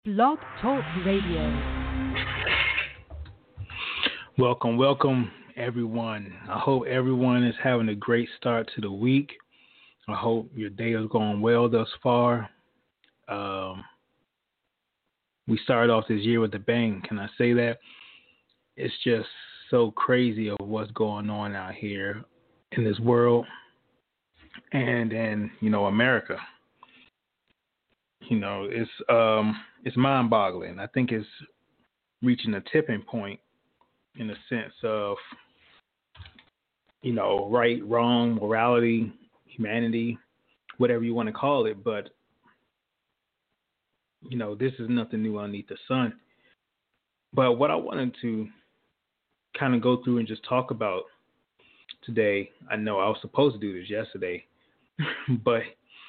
Blog Talk Radio. Welcome, everyone. I hope everyone is having a great start to the week. I hope your day is going well thus far. We started off this year with a bang. Can I say that? It's just so crazy of what's going on out here in this world and in, America. It's mind-boggling. I think it's reaching a tipping point in the sense of, right, wrong, morality, humanity, whatever you want to call it. But, this is nothing new underneath the sun. But what I wanted to kind of go through and just talk about today, I know I was supposed to do this yesterday, but,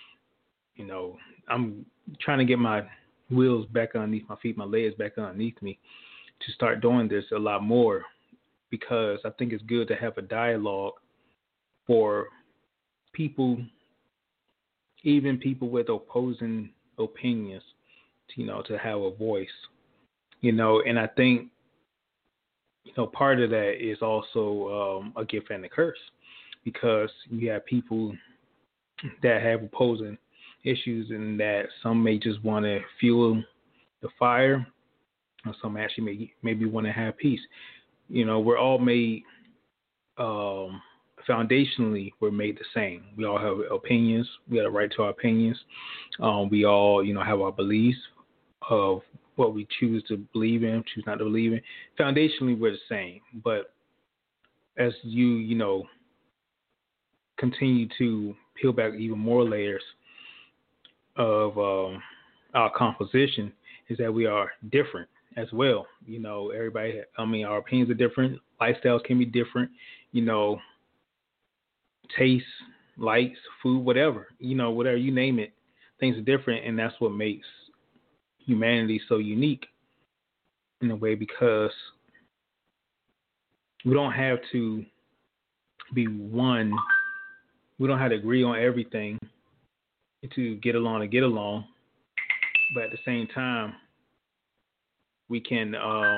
I'm trying to get my wheels back underneath my feet, my legs back underneath me to start doing this a lot more, because I think it's good to have a dialogue for people, even people with opposing opinions, to have a voice, and I think, part of that is also a gift and a curse, because you have people that have opposing issues and that some may just want to fuel the fire, or some actually maybe want to have peace. We're all made, foundationally, we're made the same. We all have opinions. We have a right to our opinions. We all, have our beliefs of what we choose to believe in, choose not to believe in. Foundationally, we're the same. But as you, continue to peel back even more layers of our composition, is that we are different as well. Our opinions are different. Lifestyles can be different. Tastes, likes, food, whatever, whatever you name it, things are different. And that's what makes humanity so unique in a way, because we don't have to be one. We don't have to agree on everything to get along. But at the same time, we can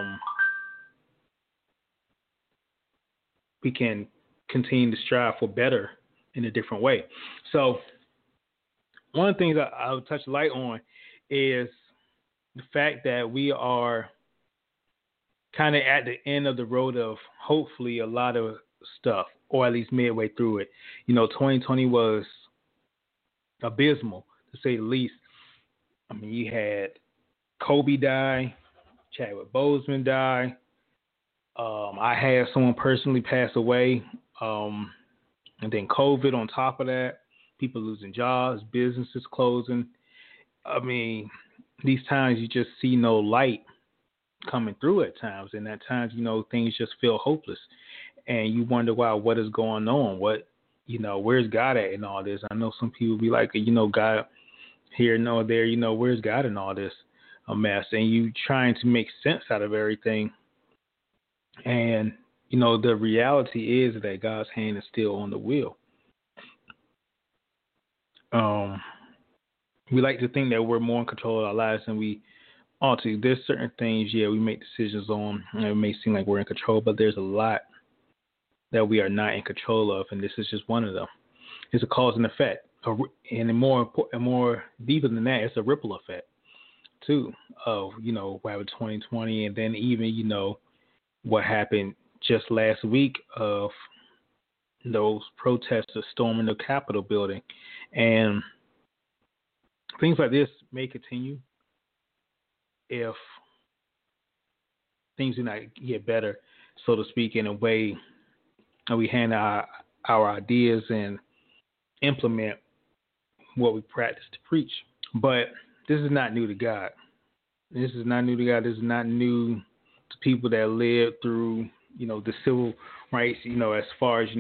continue to strive for better in a different way. So one of the things I'll touch light on is the fact that we are kind of at the end of the road of hopefully a lot of stuff, or at least midway through it. 2020 was abysmal, to say the least. I mean, you had Kobe die, Chadwick Boseman die. I had someone personally pass away, and then COVID on top of that. People losing jobs, businesses closing. I mean, these times you just see no light coming through at times, and at times, things just feel hopeless, and you wonder, wow, what is going on? What, where's God at in all this? I know some people be like, God here, no there, where's God in all this a mess? And you trying to make sense out of everything. And, the reality is that God's hand is still on the wheel. We like to think that we're more in control of our lives than we ought to. There's certain things, we make decisions on, and it may seem like we're in control, but there's a lot that we are not in control of, and this is just one of them. It's a cause and effect, and more deeper than that, it's a ripple effect too of what happened 2020, and then even what happened just last week of those protesters storming the Capitol building, and things like this may continue if things do not get better, so to speak, in a way that we hand our ideas and implement what we practice to preach. But this is not new to God. This is not new to God. This is not new to people that lived through, the civil rights, as far as,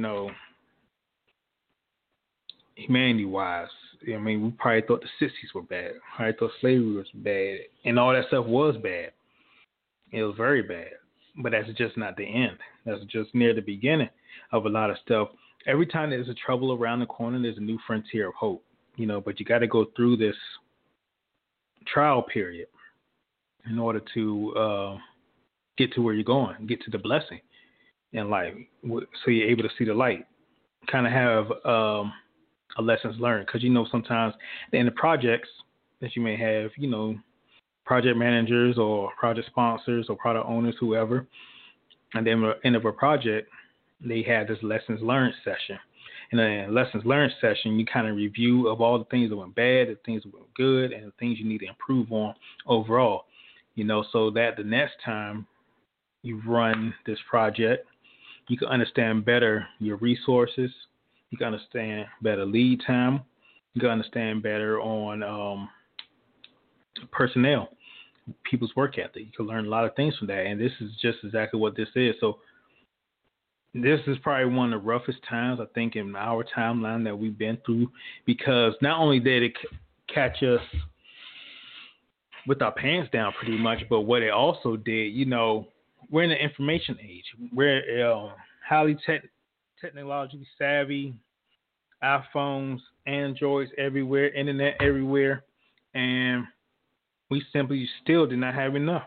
humanity-wise. I mean, we probably thought the 60s were bad. I thought slavery was bad. And all that stuff was bad. It was very bad. But that's just not the end. That's just near the beginning of a lot of stuff. Every time there's a trouble around the corner, there's a new frontier of hope. But you got to go through this trial period. in order to get to where you're going, get to the blessing in life, so you're able to see the light. Kind of have a lessons learned, because sometimes in the projects that you may have, project managers or project sponsors or product owners, whoever, and then at the end of a project, they have this lessons learned session. And in a lessons learned session, you kind of review of all the things that went bad, the things that went good, and the things you need to improve on overall, so that the next time you run this project, you can understand better your resources, you can understand better lead time, you can understand better on personnel, people's work ethic. You can learn a lot of things from that, and this is just exactly what this is. So this is probably one of the roughest times, I think, in our timeline that we've been through, because not only did it catch us with our pants down pretty much, but what it also did, we're in the information age. We're highly technologically savvy, iPhones, Androids everywhere, internet everywhere, and we simply still did not have enough.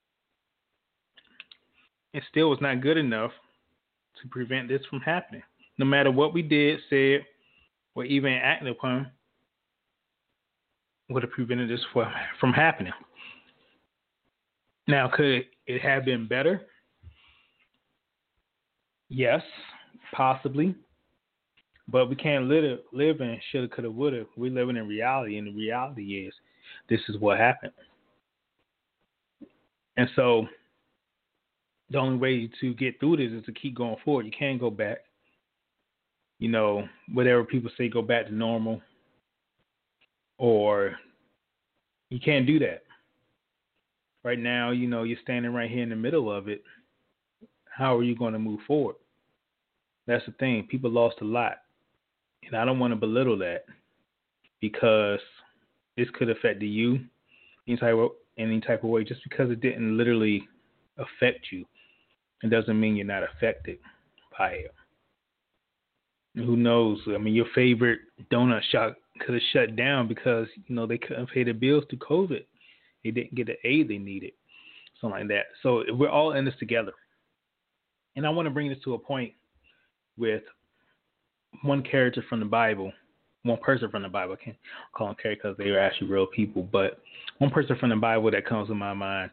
It still was not good enough to prevent this from happening. No matter what we did, said, or even acted upon, would have prevented this from happening. Now, could it have been better? Yes, possibly. But we can't live in shoulda, coulda, woulda. We're living in reality, and the reality is this is what happened. And so the only way to get through this is to keep going forward. You can't go back. Whatever people say, go back to normal, or you can't do that. Right now, you're standing right here in the middle of it. How are you going to move forward? That's the thing. People lost a lot. And I don't want to belittle that, because this could affect you any type of way. Just because it didn't literally affect you, it doesn't mean you're not affected by it. And who knows? I mean, your favorite donut shop could have shut down because, they couldn't pay the bills through COVID. They didn't get the aid they needed, something like that. So we're all in this together. And I want to bring this to a point with one character from the Bible, one person from the Bible. I can't call them characters because they were actually real people, but one person from the Bible that comes to my mind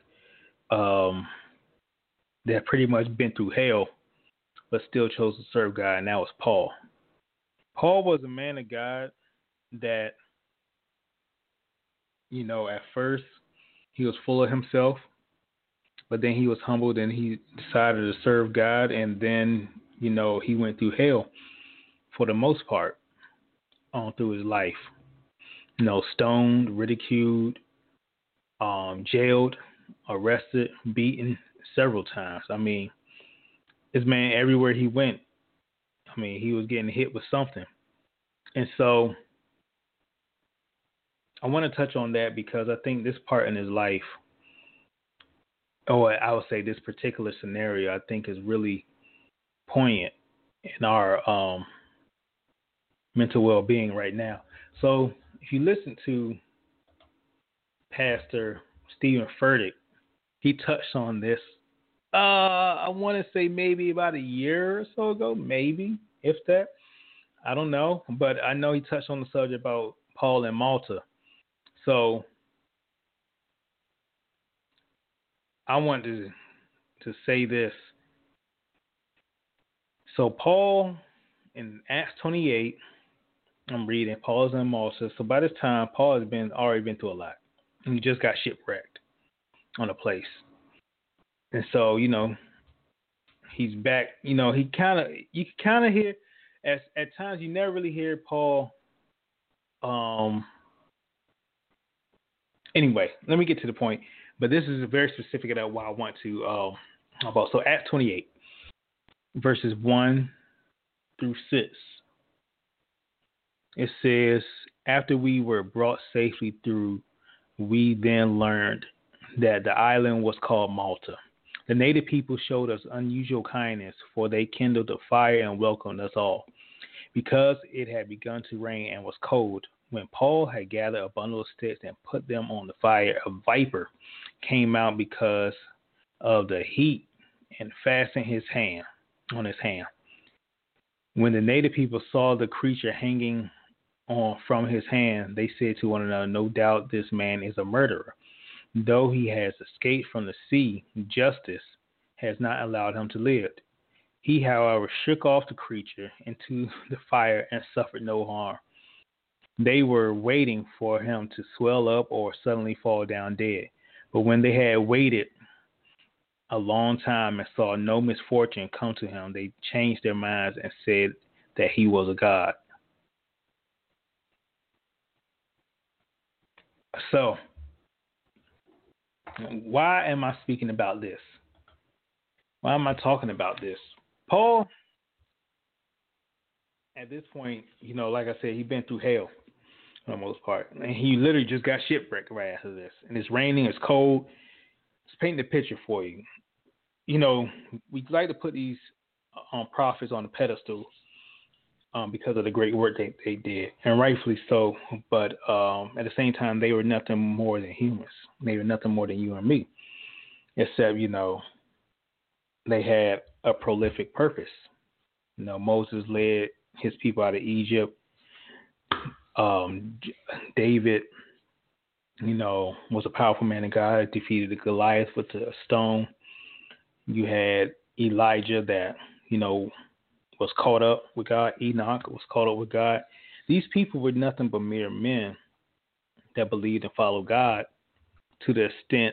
that pretty much been through hell but still chose to serve God, and that was Paul. Paul was a man of God that, at first he was full of himself, but then he was humbled and he decided to serve God, and then, he went through hell for the most part through his life. Stoned, ridiculed, jailed, arrested, beaten several times. I mean, this man, everywhere he went, he was getting hit with something. And so I want to touch on that because I think this part in his life, or I would say this particular scenario, I think is really poignant in our mental well-being right now. So if you listen to Pastor Stephen Furtick, he touched on this. I want to say maybe about a year or so ago, maybe, if that. I don't know, but I know he touched on the subject about Paul and Malta. So I wanted to say this. So Paul, in Acts 28, I'm reading, Paul is in Malta. So by this time, Paul has already been through a lot. He just got shipwrecked on a place. And so, he's back. You can kind of hear, at times you never really hear Paul. Anyway, let me get to the point. But this is very specific about what I want to about. So Acts 28, verses 1 through 6. It says, after we were brought safely through, we then learned that the island was called Malta. The native people showed us unusual kindness, for they kindled a fire and welcomed us all. Because it had begun to rain and was cold, when Paul had gathered a bundle of sticks and put them on the fire, a viper came out because of the heat and fastened his hand on his hand. When the native people saw the creature hanging on from his hand, they said to one another, "No doubt this man is a murderer. Though he has escaped from the sea, justice has not allowed him to live." He, however, shook off the creature into the fire and suffered no harm. They were waiting for him to swell up or suddenly fall down dead. But when they had waited a long time and saw no misfortune come to him, they changed their minds and said that he was a god. So, why am I speaking about this? Why am I talking about this? Paul, at this point, like I said, he's been through hell for the most part. And he literally just got shipwrecked right after this. And it's raining, it's cold. Let's paint the picture for you. We like to put these prophets on the pedestal because of the great work they did, and rightfully so. But at the same time, they were nothing more than humans. They were nothing more than you and me, except, they had a prolific purpose. Moses led his people out of Egypt. David, was a powerful man of God, defeated the Goliath with a stone. You had Elijah that, was caught up with God. Enoch was caught up with God. These people were nothing but mere men that believed and followed God to the extent,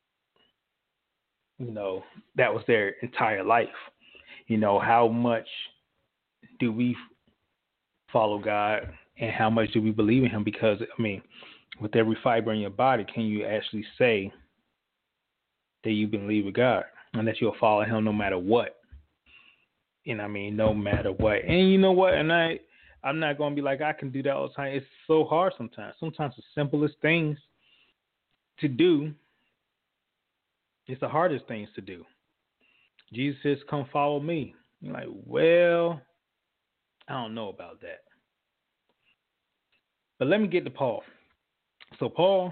that was their entire life. How much do we follow God and how much do we believe in him? Because, with every fiber in your body, can you actually say that you believe in God and that you'll follow him no matter what? No matter what. And you know what? And I'm not going to be like, I can do that all the time. It's so hard sometimes. Sometimes the simplest things to do, it's the hardest things to do. Jesus says, "Come follow me." You're like, well, I don't know about that. But let me get to Paul. So Paul,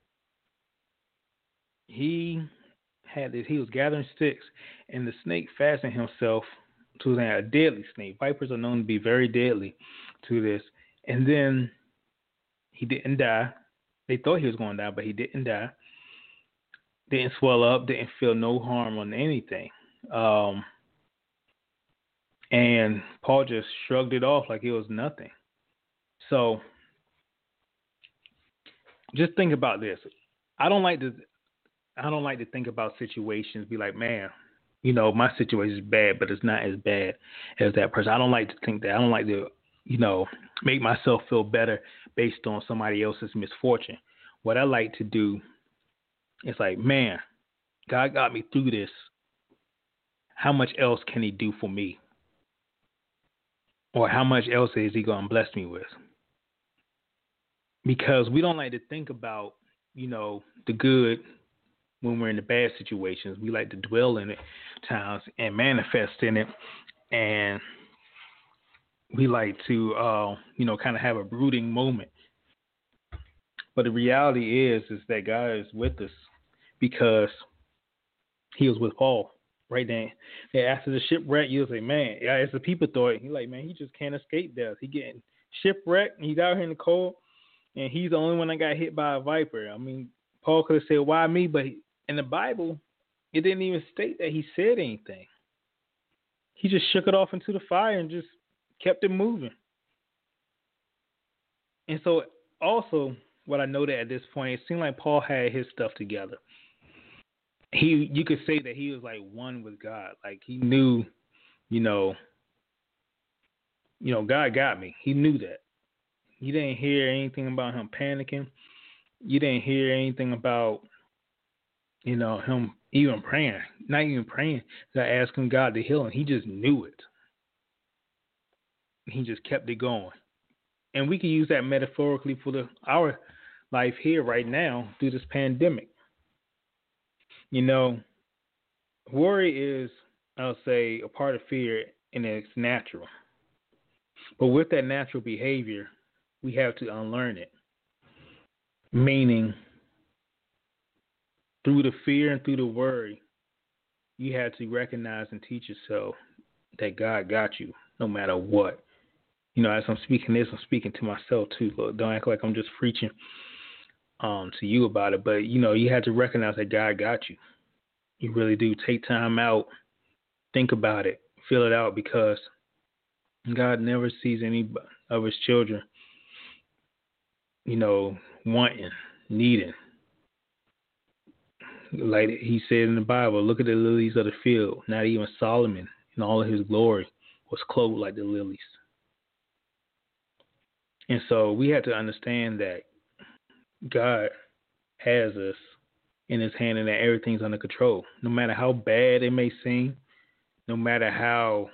he was gathering sticks, and the snake fastened himself to a deadly snake. Vipers are known to be very deadly to this. And then he didn't die. They thought he was going to die, but he didn't die. Didn't swell up, didn't feel no harm on anything. And Paul just shrugged it off like it was nothing. So just think about this. I don't like to think about situations, be like, man, my situation is bad, but it's not as bad as that person. I don't like to think that. I don't like to, make myself feel better based on somebody else's misfortune. What I like to do is like, man, God got me through this. How much else can he do for me? Or how much else is he going to bless me with? Because we don't like to think about, the good when we're in the bad situations. We like to dwell in it times and manifest in it. And we like to, kind of have a brooding moment. But the reality is that God is with us because he was with Paul right then. And after the shipwreck, you'll say, man, yeah, as the people thought, he like, man, he just can't escape death. He getting shipwrecked. He's out here in the cold, and he's the only one that got hit by a viper. Paul could have said, why me? But in the Bible, it didn't even state that he said anything. He just shook it off into the fire and just kept it moving. And so also what I noted at this point, it seemed like Paul had his stuff together. You could say that he was like one with God. Like he knew, God got me. He knew that. You didn't hear anything about him panicking. You didn't hear anything about, him even praying. Not even praying. Asking God to heal him. He just knew it. He just kept it going. And we can use that metaphorically for our life here right now through this pandemic. Worry is, I'll say, a part of fear, and it's natural. But with that natural behavior, we have to unlearn it. Meaning, through the fear and through the worry, you had to recognize and teach yourself that God got you no matter what. As I'm speaking this, I'm speaking to myself too. Lord, don't act like I'm just preaching to you about it. But, you had to recognize that God got you. You really do. Take time out, think about it, feel it out, because God never sees any of his children, wanting, needing. Like he said in the Bible, look at the lilies of the field. Not even Solomon in all of his glory was clothed like the lilies. And so we have to understand that God has us in his hand and that everything's under control. No matter how bad it may seem, no matter how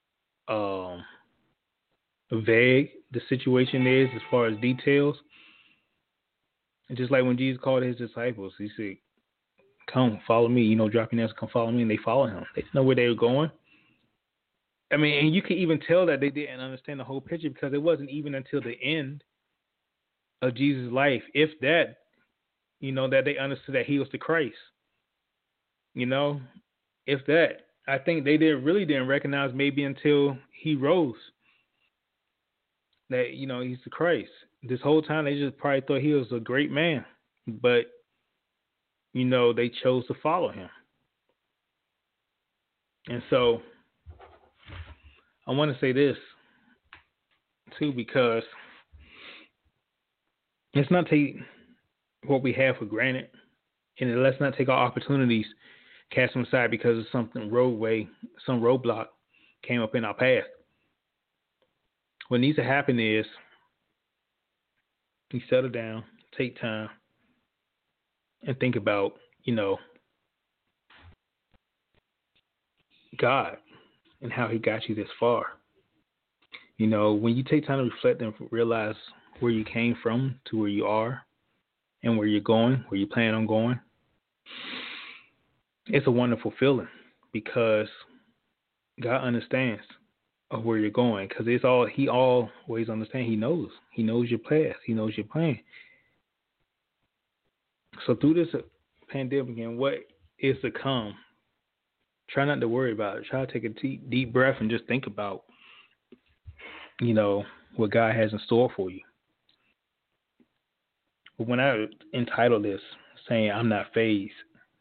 vague the situation is as far as details. And just like when Jesus called his disciples, he said, come, follow me. Drop your nets, come follow me. And they followed him. They didn't know where they were going. I mean, and you can even tell that they didn't understand the whole picture, because it wasn't even until the end of Jesus' life, if that, that they understood that he was the Christ. If that. I think they didn't recognize maybe until he rose that, he's the Christ. This whole time they just probably thought he was a great man, but, they chose to follow him. And so I want to say this too, because let's not take what we have for granted, and let's not take our opportunities, cast them aside because of some roadblock came up in our path. What needs to happen is you settle down, take time, and think about, God and how he got you this far. When you take time to reflect and realize where you came from to where you are and where you're going, where you plan on going, it's a wonderful feeling, because God understands of where you're going, because he always understands. He knows your path. He knows your plan. So through this pandemic and what is to come, try not to worry about it. Try to take a deep breath and just think about, what God has in store for you. But when I entitled this saying I'm not phased,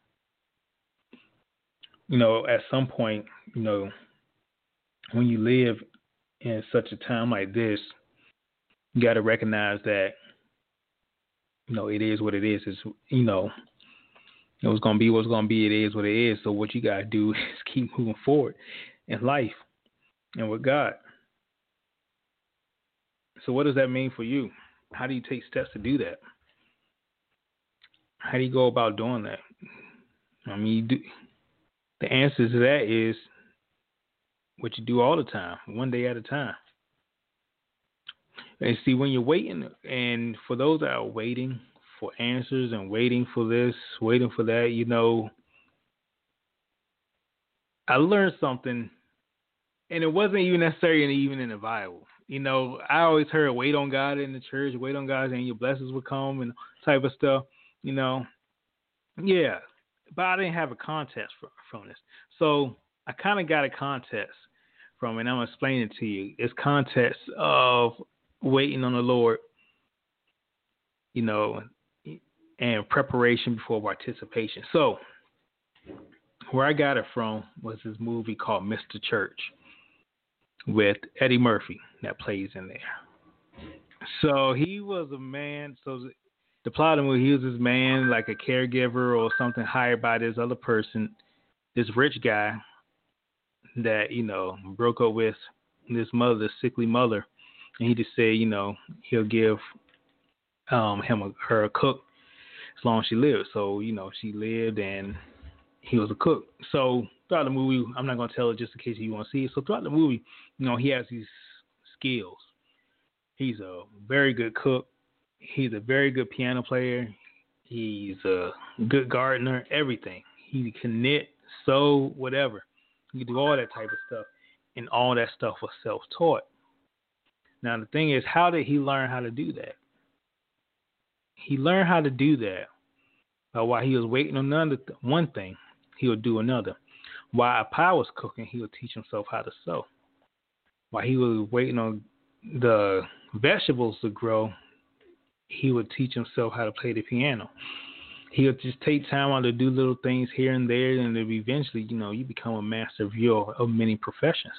at some point, when you live in such a time like this, you got to recognize that, it is what it is. It's, it's going to be what's going to be. It is what it is. So what you got to do is keep moving forward in life and with God. So what does that mean for you? How do you take steps to do that? How do you go about doing that? I mean, the answer to that is what you do all the time, one day at a time. And see, when you're waiting, and for those that are waiting for answers and waiting for this, waiting for that, I learned something, and it wasn't even necessarily even in the Bible. I always heard wait on God in the church, wait on God and your blessings will come and type of stuff, Yeah, but I didn't have a context from this. So I kind of got a context from it, and I'm going to explain it to you. It's context of waiting on the Lord, and preparation before participation. So where I got it from was this movie called Mr. Church with Eddie Murphy that plays in there. So he was a man. So the plot of the movie, he was this man, like a caregiver or something, hired by this other person, this rich guy that, broke up with this mother, this sickly mother. And he just said, he'll give her a cook as long as she lived. So, she lived and he was a cook. So throughout the movie, I'm not going to tell it just in case you want to see it. So throughout the movie, he has these skills. He's a very good cook. He's a very good piano player. He's a good gardener, everything. He can knit, sew, whatever. He can do all that type of stuff. And all that stuff was self-taught. Now, the thing is, how did he learn how to do that? He learned how to do that While he was waiting on one thing, he would do another. While a pie was cooking, he would teach himself how to sew. While he was waiting on the vegetables to grow, he would teach himself how to play the piano. He would just take time out to do little things here and there, and then eventually, you become a master of many professions.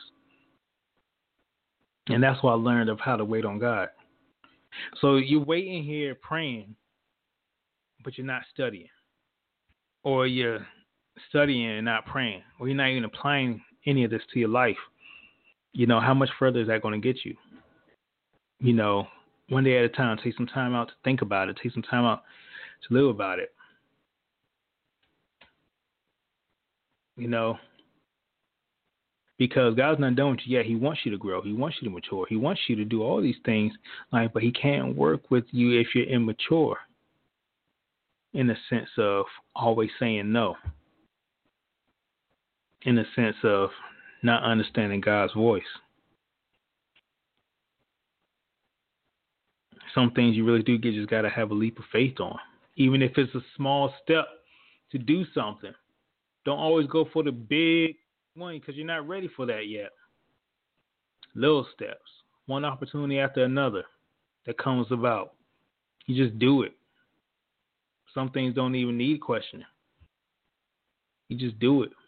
And that's what I learned of how to wait on God. So you're waiting here praying, but you're not studying. Or you're studying and not praying. Or you're not even applying any of this to your life. How much further is that going to get you? One day at a time, take some time out to think about it. Take some time out to live about it. Because God's not done with you yet. He wants you to grow. He wants you to mature. He wants you to do all these things, but he can't work with you if you're immature, in the sense of always saying no, in the sense of not understanding God's voice. Some things you really do just got to have a leap of faith on, even if it's a small step to do something. Don't always go for the big one because you're not ready for that yet. Little steps, one opportunity after another that comes about. You just do it. Some things don't even need questioning. You just do it.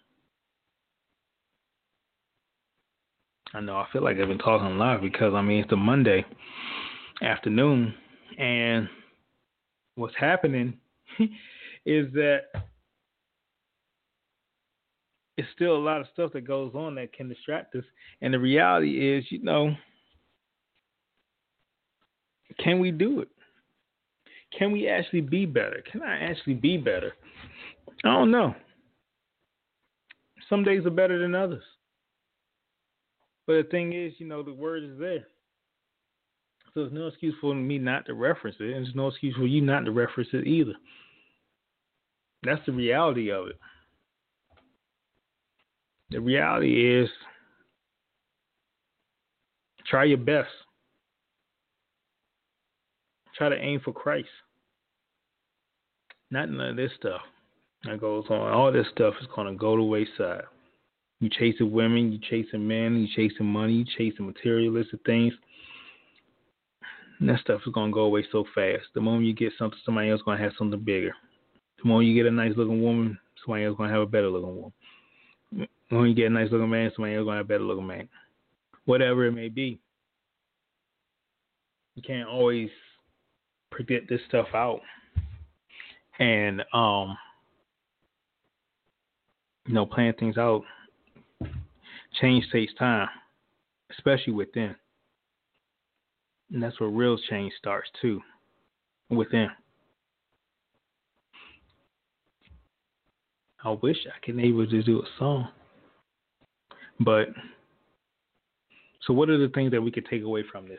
I know I feel like I've been talking a lot because, it's a Monday afternoon, and what's happening is that it's still a lot of stuff that goes on that can distract us. And the reality is, can we do it? Can we actually be better? Can I actually be better? I don't know. Some days are better than others. But the thing is, the word is there. So there's no excuse for me not to reference it, and there's no excuse for you not to reference it either. That's the reality of it. The reality is, try your best. Try to aim for Christ. Not none of this stuff that goes on. All this stuff is going to go to the wayside. You chasing women, you chasing men, you chasing money, you chasing materialistic things. And that stuff is going to go away so fast. The moment you get something, somebody else is going to have something bigger. The moment you get a nice looking woman, somebody else is going to have a better looking woman. When you get a nice looking man, somebody else is going to have a better looking man. Whatever it may be. You can't always predict this stuff out. And, playing things out, change takes time, especially within. And that's where real change starts too, within. I wish I could be able to do a song. But, so what are the things that we could take away from this?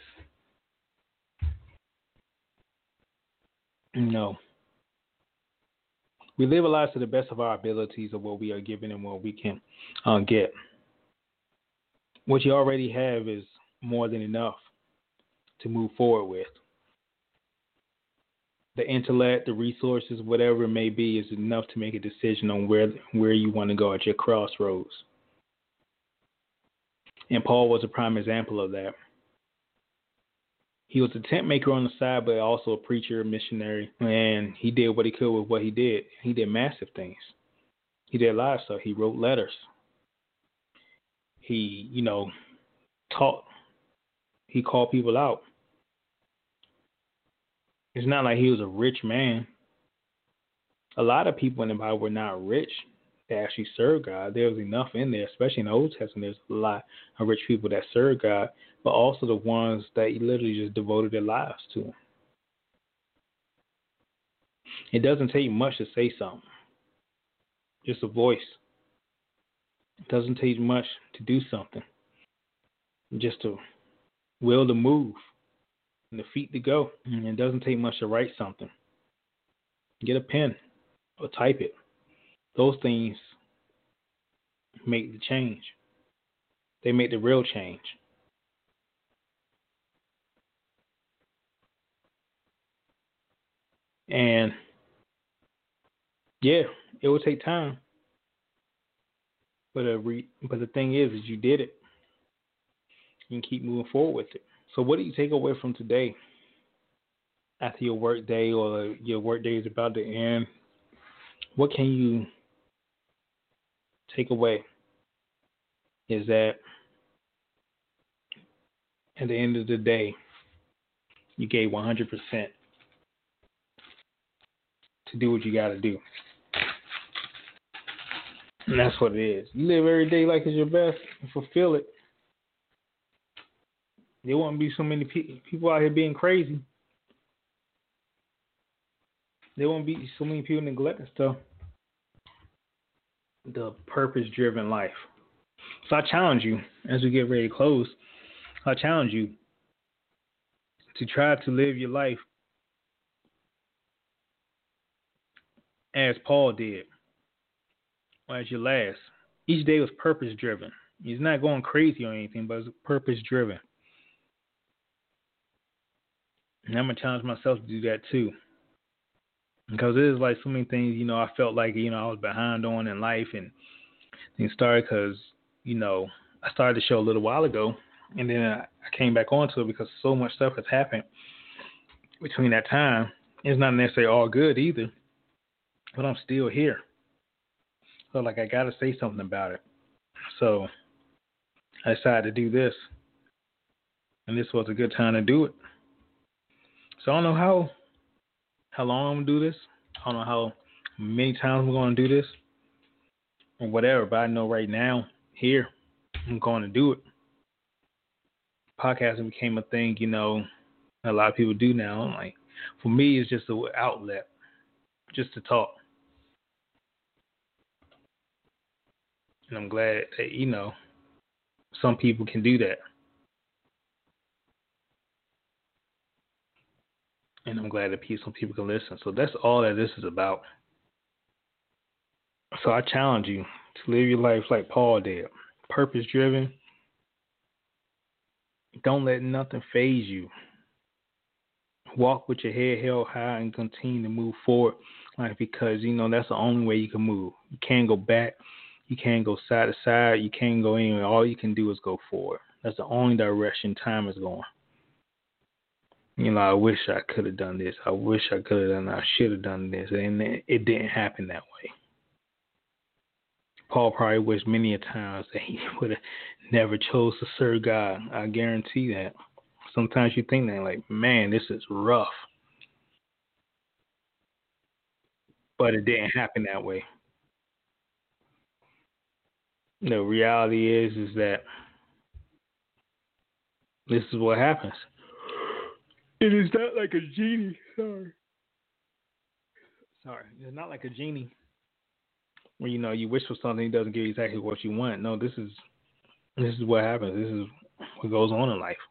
We live our lives to the best of our abilities of what we are given and what we can get. What you already have is more than enough to move forward with. The intellect, the resources, whatever it may be, is enough to make a decision on where you want to go at your crossroads. And Paul was a prime example of that. He was a tent maker on the side, but also a preacher, a missionary, and he did what he could with what he did. He did massive things. He did a lot of stuff. He wrote letters. He, taught. He called people out. It's not like he was a rich man. A lot of people in the Bible were not rich. They actually served God. There was enough in there, especially in the Old Testament. There's a lot of rich people that served God, but also the ones that literally just devoted their lives to Him. It doesn't take much to say something. Just a voice. It doesn't take much to do something. Just a will to move and the feet to go. And it doesn't take much to write something. Get a pen or type it. Those things make the change. They make the real change. And Yeah, it will take time. But but the thing is you did it. You can keep moving forward with it. So what do you take away from today after your work day or your work day is about to end? What can you take away? Is that at the end of the day, you gave 100% to do what you got to do. And that's what it is. You live every day like it's your best and fulfill it. There won't be so many people out here being crazy. There won't be so many people neglecting stuff. The purpose-driven life. So I challenge you, as we get ready to close, I challenge you to try to live your life as Paul did, or as your last. Each day was purpose-driven. He's not going crazy or anything, but it's purpose-driven. And I'm going to challenge myself to do that too. Because it is like so many things, I felt like, I was behind on in life, and things started because, I started the show a little while ago, and then I came back onto it because so much stuff has happened between that time. It's not necessarily all good either, but I'm still here. So, I got to say something about it. So I decided to do this, and this was a good time to do it. So I don't know how long I'm going to do this. I don't know how many times I'm going to do this or whatever, but I know right now, here, I'm going to do it. Podcasting became a thing, a lot of people do now. For me, it's just an outlet, just to talk. And I'm glad that, some people can do that. And I'm glad that some people can listen. So that's all that this is about. So I challenge you to live your life like Paul did. Purpose-driven. Don't let nothing faze you. Walk with your head held high and continue to move forward. Because, that's the only way you can move. You can't go back. You can't go side to side. You can't go anywhere. All you can do is go forward. That's the only direction time is going. I wish I could have done this. I wish I could have done that. I should have done this. And it didn't happen that way. Paul probably wished many a times that he would have never chose to serve God. I guarantee that. Sometimes you think that, man, this is rough. But it didn't happen that way. The reality is that this is what happens. It is not like a genie. Sorry. It's not like a genie where, you wish for something, he doesn't give you exactly what you want. No, this is what happens. This is what goes on in life.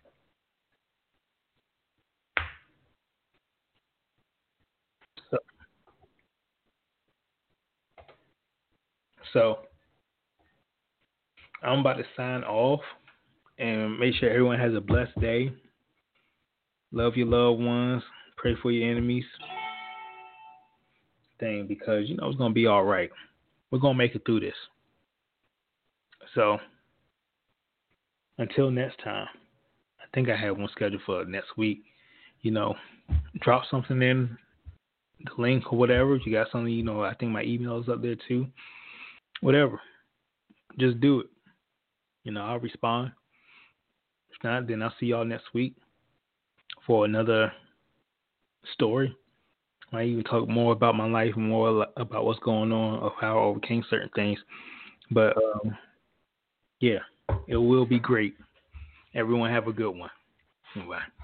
So I'm about to sign off and make sure everyone has a blessed day. Love your loved ones. Pray for your enemies. Because it's gonna be all right. We're gonna make it through this. So until next time, I think I have one scheduled for next week. Drop something in the link or whatever. If you got something, I think my email is up there too. Whatever. Just do it. I'll respond. If not, then I'll see y'all next week for another story. I even talk more about my life, more about what's going on, of how I overcame certain things. But, yeah, it will be great. Everyone have a good one. Bye.